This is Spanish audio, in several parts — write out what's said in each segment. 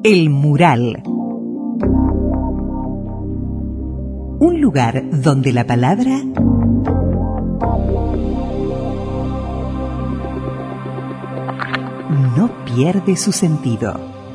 El Mural. Un lugar donde la palabra no pierde su sentido.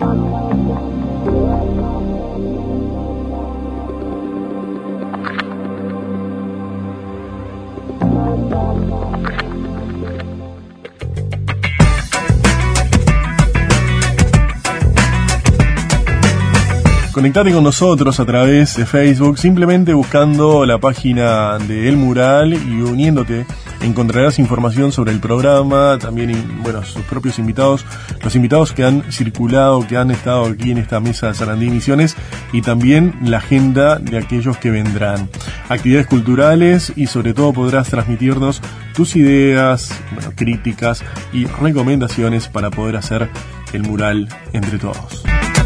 Conectate con nosotros a través de Facebook, simplemente buscando la página de El Mural y uniéndote. Encontrarás información sobre el programa, también sus propios invitados, los invitados que han circulado, que han estado aquí en esta mesa de Sarandí Misiones, y también la agenda de aquellos que vendrán. Actividades culturales y sobre todo podrás transmitirnos tus ideas, críticas y recomendaciones para poder hacer el mural entre todos.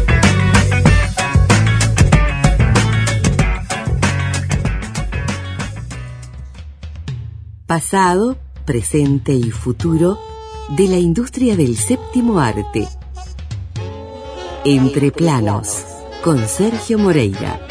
Pasado, presente y futuro de la industria del séptimo arte. Entre planos, con Sergio Moreira.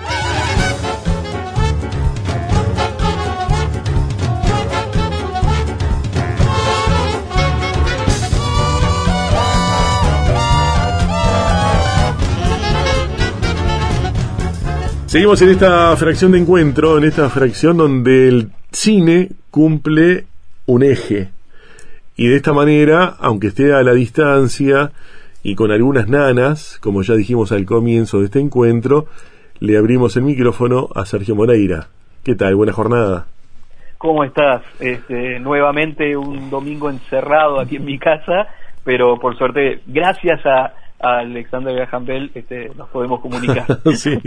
Seguimos en esta fracción de encuentro, en esta fracción donde el cine cumple un eje. Y de esta manera, aunque esté a la distancia y con algunas nanas, como ya dijimos al comienzo de este encuentro, le abrimos el micrófono a Sergio Moreira. ¿Qué tal? Buena jornada. ¿Cómo estás? Nuevamente un domingo encerrado aquí en mi casa, pero por suerte, gracias a Alexander Graham Bell, nos podemos comunicar. Sí.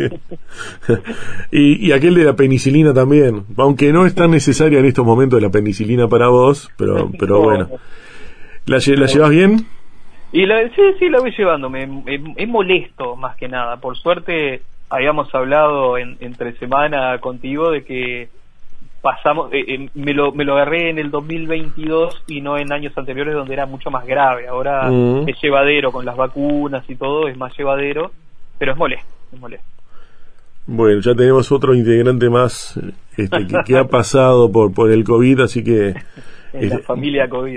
Y aquel de la penicilina también, aunque no es tan necesaria en estos momentos la penicilina para vos, pero no. Bueno. ¿La llevas bien? Y sí, la voy llevando. Es molesto más que nada. Por suerte habíamos hablado entre semana contigo de que pasamos, me lo agarré en el 2022 y no en años anteriores donde era mucho más grave. Ahora es llevadero con las vacunas y todo, es más llevadero, pero es molesto. Bueno, ya tenemos otro integrante más que ha pasado por el COVID, así que en la familia COVID.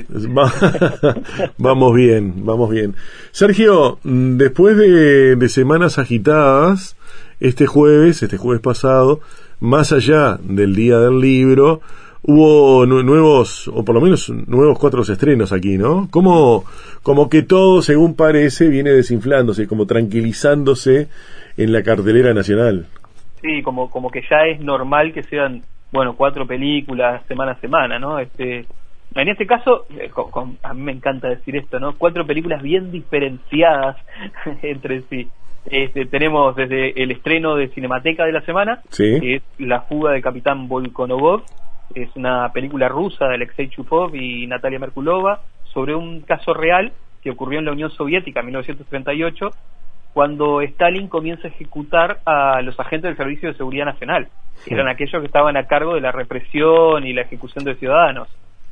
Vamos bien. Sergio, después de semanas agitadas, este jueves pasado, más allá del Día del Libro, hubo nuevos, o por lo menos nuevos 4 estrenos aquí, ¿no? Como que todo, según parece, viene desinflándose, como tranquilizándose en la cartelera nacional. Sí, como que ya es normal que sean, 4 películas semana a semana, ¿no? En este caso, a mí me encanta decir esto, ¿no? 4 películas bien diferenciadas entre sí. Tenemos desde el estreno de Cinemateca de la semana, sí, que es La fuga del capitán Volkonovov. Es una película rusa de Alexei Chupov y Natalia Merkulova sobre un caso real que ocurrió en la Unión Soviética en 1938, cuando Stalin comienza a ejecutar a los agentes del Servicio de Seguridad Nacional, que eran aquellos que estaban a cargo de la represión y la ejecución de ciudadanos.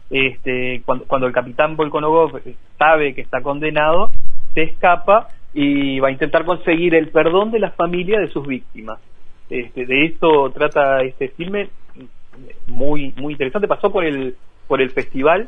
Cuando el capitán Volkonovov sabe que está condenado, se escapa y va a intentar conseguir el perdón de la familia de sus víctimas. De esto trata este filme, muy interesante. Pasó por el festival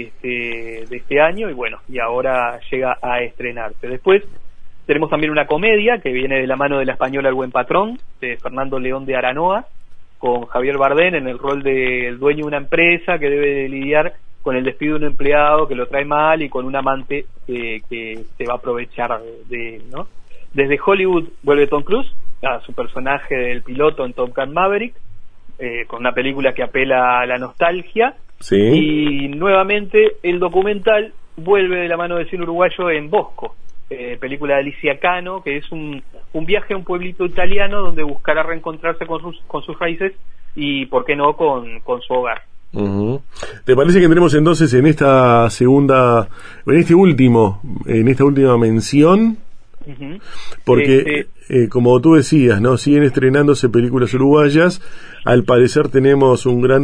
de este año y ahora llega a estrenarse. Después tenemos también una comedia que viene de la mano de la española El Buen Patrón, de Fernando León de Aranoa, con Javier Bardem en el rol del dueño de una empresa que debe de lidiar con el despido de un empleado que lo trae mal y con un amante que se va a aprovechar de él, ¿no? Desde Hollywood vuelve Tom Cruise a su personaje del piloto en Top Gun Maverick, con una película que apela a la nostalgia. Sí. Y nuevamente el documental vuelve de la mano del cine uruguayo en Bosco, película de Alicia Cano, que es un viaje a un pueblito italiano donde buscará reencontrarse con sus raíces y, ¿por qué no?, con su hogar. Uh-huh. ¿Te parece que entremos entonces en esta última mención? Uh-huh. Porque como tú decías, ¿no? Siguen estrenándose películas uruguayas. Al parecer tenemos un gran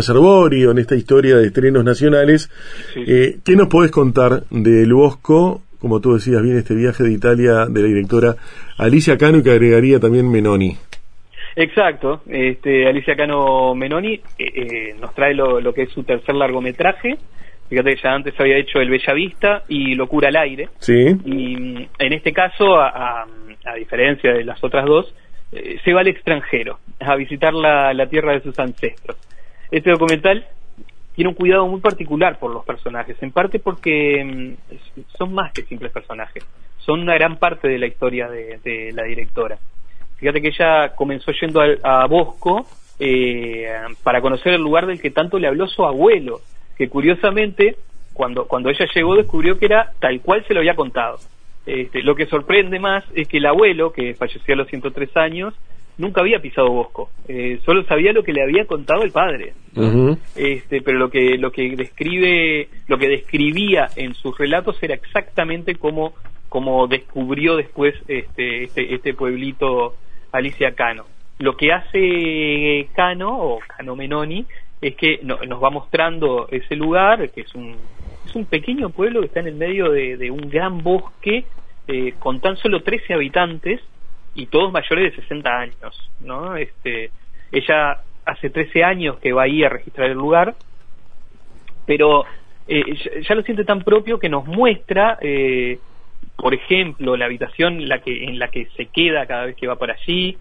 reservorio en esta historia de estrenos nacionales. Sí. ¿Qué nos podés contar del Bosco como tú decías bien, este viaje de Italia de la directora Alicia Cano, y que agregaría también Menoni. Exacto, Alicia Cano Menoni nos trae lo que es su tercer largometraje. Fíjate que ya antes había hecho El Bellavista y Locura al aire. Sí. Y en este caso, a diferencia de las otras dos, se va al extranjero a visitar la tierra de sus ancestros. Este documental tiene un cuidado muy particular por los personajes, en parte porque son más que simples personajes, son una gran parte de la historia de la directora. Fíjate que ella comenzó yendo a Bosco para conocer el lugar del que tanto le habló su abuelo, que curiosamente cuando ella llegó descubrió que era tal cual se lo había contado. Lo que sorprende más es que el abuelo, que falleció a los 103 años, nunca había pisado Bosco, solo sabía lo que le había contado el padre, ¿no? Pero lo que describía en sus relatos era exactamente como descubrió después este pueblito Alicia Cano. Lo que hace Cano Menoni es que nos va mostrando ese lugar, que es un pequeño pueblo que está en el medio de un gran bosque, con tan solo 13 habitantes y todos mayores de 60 años, ¿no? Ella hace 13 años que va ahí a registrar el lugar, pero ya lo siente tan propio que nos muestra, por ejemplo, la habitación en la que se queda cada vez que va por allí.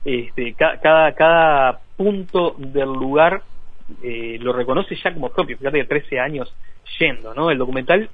Cada punto del lugar lo reconoce ya como propio. Fíjate que 13 años yendo, ¿no? El documental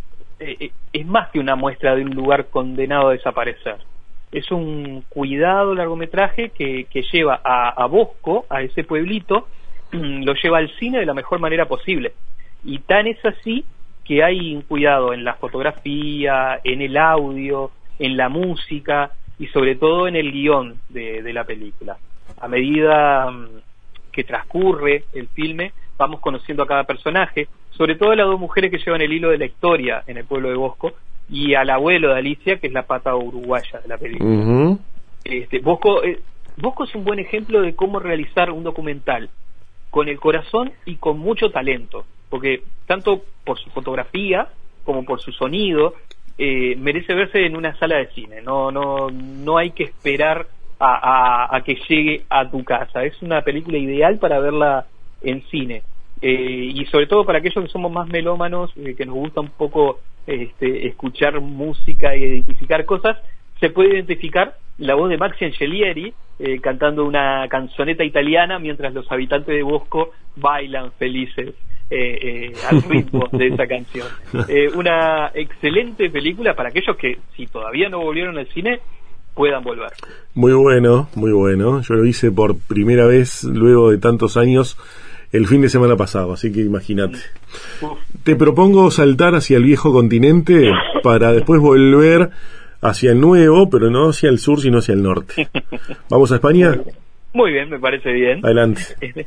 es más que una muestra de un lugar condenado a desaparecer. Es un cuidado largometraje que lleva a Bosco, a ese pueblito, lo lleva al cine de la mejor manera posible. Y tan es así que hay un cuidado en la fotografía, en el audio, en la música y sobre todo en el guión de la película. A medida que transcurre el filme, vamos conociendo a cada personaje, sobre todo a las dos mujeres que llevan el hilo de la historia en el pueblo de Bosco, y al abuelo de Alicia, que es la pata uruguaya de la película. Bosco es un buen ejemplo de cómo realizar un documental con el corazón y con mucho talento, porque tanto por su fotografía como por su sonido merece verse en una sala de cine. No hay que esperar a que llegue a tu casa. Es una película ideal para verla en cine, y sobre todo para aquellos que somos más melómanos, que nos gusta un poco escuchar música y identificar cosas. Se puede identificar la voz de Maxi Angelieri cantando una canzoneta italiana mientras los habitantes de Bosco bailan felices al ritmo de esa canción. Una excelente película para aquellos que, si todavía no volvieron al cine, puedan volver. Muy bueno, muy bueno. Yo lo hice por primera vez luego de tantos años el fin de semana pasado, así que imagínate. Te propongo saltar hacia el viejo continente para después volver hacia el nuevo, pero no hacia el sur, sino hacia el norte. ¿Vamos a España? Muy bien, me parece bien. Adelante.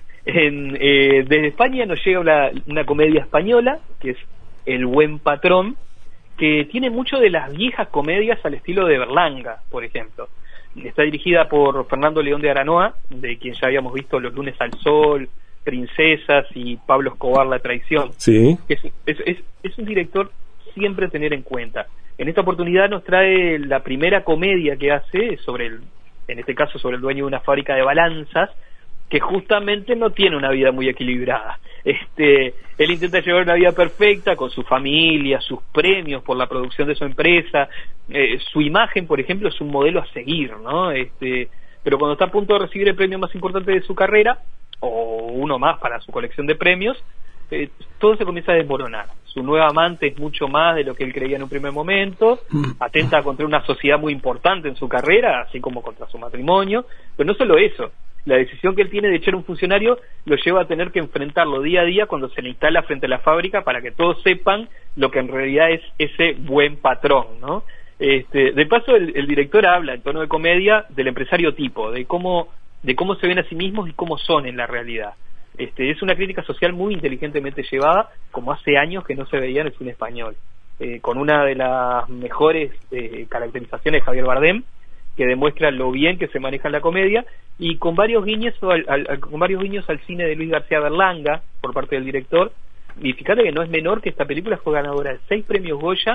Desde España nos llega una comedia española, que es El Buen Patrón, que tiene mucho de las viejas comedias al estilo de Berlanga, por ejemplo. Está dirigida por Fernando León de Aranoa, de quien ya habíamos visto Los lunes al sol, Princesas y Pablo Escobar, La traición. Sí. Es un director siempre a tener en cuenta. En esta oportunidad nos trae la primera comedia que hace en este caso sobre el dueño de una fábrica de balanzas, que justamente no tiene una vida muy equilibrada. Él intenta llevar una vida perfecta con su familia, sus premios por la producción de su empresa, su imagen, por ejemplo, es un modelo a seguir, ¿no? Pero cuando está a punto de recibir el premio más importante de su carrera, o uno más para su colección de premios, todo se comienza a desmoronar. Su nueva amante es mucho más de lo que él creía en un primer momento, atenta contra una sociedad muy importante en su carrera, así como contra su matrimonio, pero no solo eso. La decisión que él tiene de echar un funcionario lo lleva a tener que enfrentarlo día a día cuando se le instala frente a la fábrica para que todos sepan lo que en realidad es ese buen patrón, ¿no? De paso, el director habla en tono de comedia del empresario tipo, de cómo se ven a sí mismos y cómo son en la realidad. Es una crítica social muy inteligentemente llevada, como hace años que no se veía en el cine español, con una de las mejores caracterizaciones de Javier Bardem, que demuestra lo bien que se maneja en la comedia, y con varios guiños al cine de Luis García Berlanga por parte del director. Y fíjate que no es menor que esta película fue ganadora de 6 premios Goya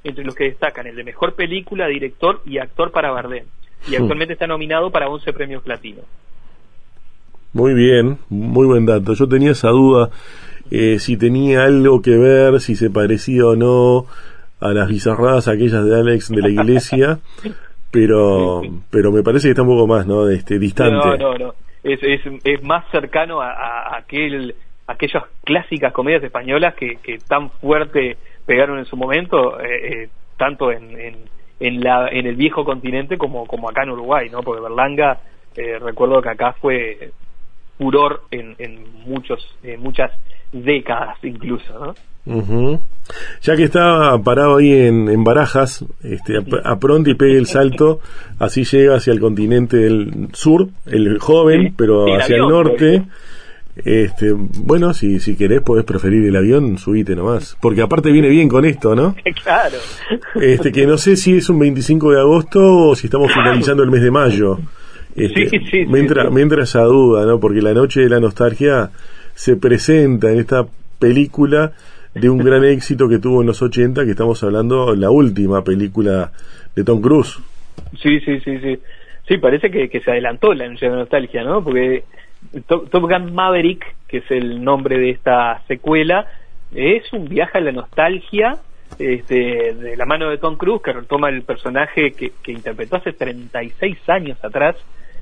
entre los que destacan el de mejor película, director y actor para Bardem. Y actualmente está nominado para 11 premios platino. Muy bien, muy buen dato. Yo tenía esa duda si tenía algo que ver, si se parecía o no a las bizarradas aquellas de Alex de la Iglesia, pero me parece que está un poco más, ¿no? Distante. No. Es más cercano a aquellas clásicas comedias españolas que tan fuerte pegaron en su momento, tanto en el viejo continente como acá en Uruguay, ¿no? Porque Berlanga, recuerdo que acá fue furor en muchas décadas incluso, ¿no? Uh-huh. Ya que está parado ahí en Barajas, apronte y pegue el salto, así llega hacia el continente del sur, el joven, sí, pero sí, hacia el norte. Bueno, si querés podés preferir el avión, subite nomás, porque aparte viene bien con esto, ¿no? Claro. Que no sé si es un 25 de agosto o si estamos finalizando el mes de mayo. Sí. Me entra esa duda, ¿no? Porque la noche de la nostalgia se presenta en esta película de un gran éxito que tuvo en los 80, que estamos hablando la última película de Tom Cruise. Sí. Sí, parece que se adelantó la noche de la nostalgia, ¿no? Porque Top Gun Maverick, que es el nombre de esta secuela, es un viaje a la nostalgia de la mano de Tom Cruise, que retoma el personaje que interpretó hace 36 años atrás,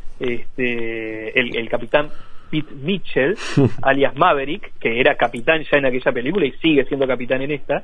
el capitán Pete Mitchell, alias Maverick, que era capitán ya en aquella película y sigue siendo capitán en esta.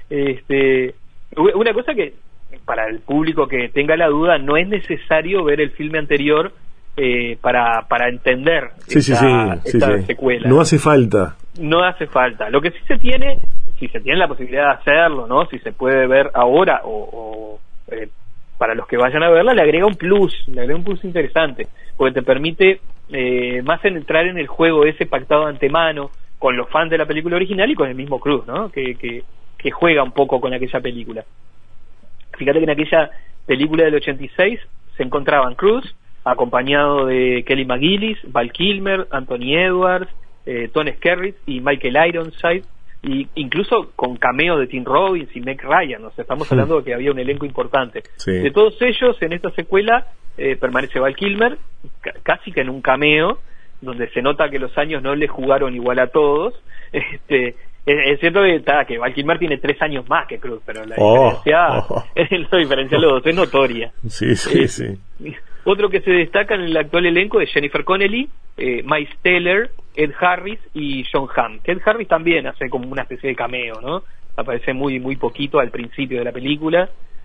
Una cosa que, para el público que tenga la duda, no es necesario ver el filme anterior para entender esta secuela. No hace falta. No hace falta. Lo que sí se tiene, si se tiene la posibilidad de hacerlo, ¿no? Si se puede ver ahora o para los que vayan a verla, le agrega un plus interesante, porque te permite más entrar en el juego ese pactado de antemano con los fans de la película original y con el mismo Cruise, ¿no? Que juega un poco con aquella película. Fíjate que en aquella película del 86 se encontraban Cruise acompañado de Kelly McGillis, Val Kilmer, Anthony Edwards, Tom Skerritt y Michael Ironside, y incluso con cameo de Tim Robbins y Meg Ryan. O sea, estamos hablando de que había un elenco importante. Sí. De todos ellos, en esta secuela permanece Val Kilmer, casi que en un cameo, donde se nota que los años no le jugaron igual a todos. Es cierto que Val Kilmer tiene 3 años más que Cruise, pero la diferencia de los dos es notoria. Sí. Otro que se destaca en el actual elenco es Jennifer Connelly, Miles Teller, Ed Harris y John Hamm. Ed Harris también hace como una especie de cameo, ¿no? Aparece muy poquito al principio de la película.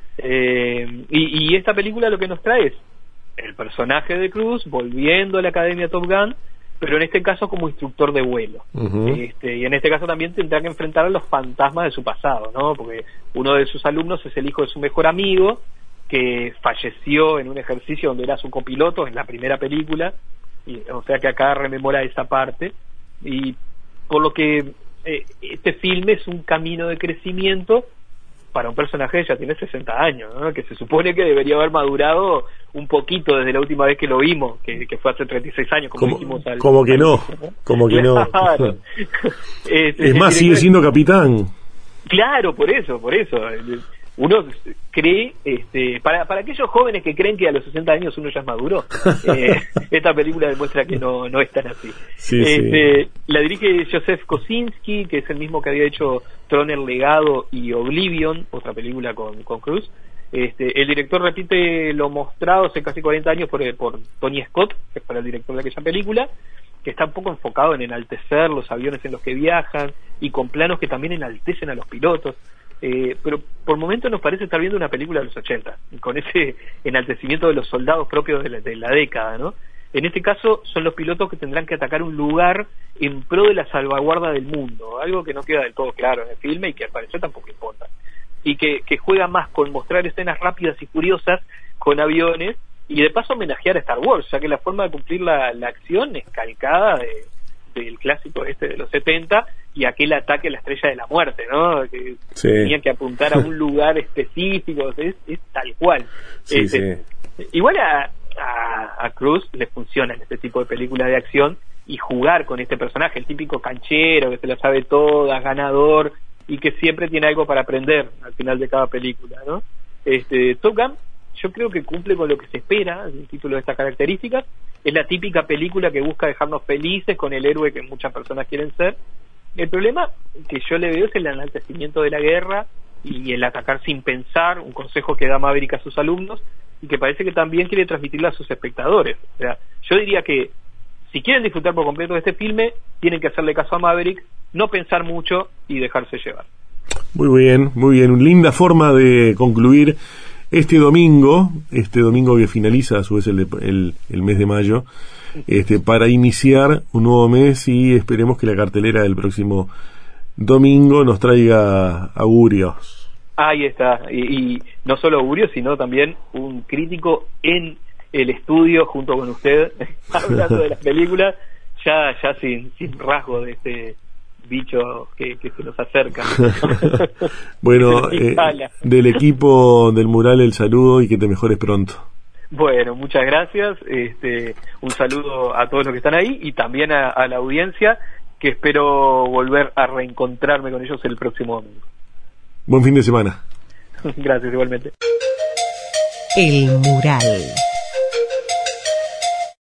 Y esta película lo que nos trae es el personaje de Cruise volviendo a la Academia Top Gun, pero en este caso como instructor de vuelo. Uh-huh. Y en este caso también tendrá que enfrentar a los fantasmas de su pasado, ¿no? Porque uno de sus alumnos es el hijo de su mejor amigo, que falleció en un ejercicio donde era su copiloto en la primera película, o sea que acá rememora esa parte, y por lo que este filme es un camino de crecimiento para un personaje que ya tiene 60 años, ¿no? Que se supone que debería haber madurado un poquito desde la última vez que lo vimos, que fue hace 36 años, como dijimos. Como que no. Claro. Es más, sigue siendo capitán. Claro, por eso. Uno cree, para aquellos jóvenes que creen que a los 60 años uno ya es maduro, esta película demuestra que no es tan así. Sí. La dirige Joseph Kosinski, que es el mismo que había hecho Tron, el legado y Oblivion, otra película con Cruise. El director repite lo mostrado hace casi 40 años por Tony Scott, que fue el director de aquella película, que está un poco enfocado en enaltecer los aviones en los que viajan y con planos que también enaltecen a los pilotos. Pero por momentos nos parece estar viendo una película de los 80, con ese enaltecimiento de los soldados propios de la década, ¿no? En este caso son los pilotos que tendrán que atacar un lugar en pro de la salvaguarda del mundo, algo que no queda del todo claro en el filme y que al parecer tampoco importa, y que juega más con mostrar escenas rápidas y curiosas con aviones y de paso homenajear a Star Wars, ya que la forma de cumplir la acción es calcada del clásico de los 70 y aquel ataque a la Estrella de la Muerte, ¿no? Que tenían que apuntar a un lugar específico, es tal cual. Sí. Igual a Cruise le funciona en este tipo de películas de acción y jugar con este personaje, el típico canchero que se la sabe toda, ganador, y que siempre tiene algo para aprender al final de cada película, ¿no? Top Gun, yo creo que cumple con lo que se espera, el título de estas características. Es la típica película que busca dejarnos felices con el héroe que muchas personas quieren ser. El problema que yo le veo es el enaltecimiento de la guerra y el atacar sin pensar, un consejo que da Maverick a sus alumnos y que parece que también quiere transmitirle a sus espectadores. O sea, yo diría que si quieren disfrutar por completo de este filme, tienen que hacerle caso a Maverick, no pensar mucho y dejarse llevar. Muy bien, una linda forma de concluir este domingo que finaliza a su vez el mes de mayo, para iniciar un nuevo mes, y esperemos que la cartelera del próximo domingo nos traiga augurios. Ahí está, y no solo augurios, sino también un crítico en el estudio junto con usted, hablando de las películas, ya sin rasgo de este bicho que se nos acerca. Bueno, del equipo del Mural el saludo y que te mejores pronto. Bueno, muchas gracias, un saludo a todos los que están ahí y también a la audiencia, que espero volver a reencontrarme con ellos el próximo domingo. Buen fin de semana. Gracias, igualmente. El Mural.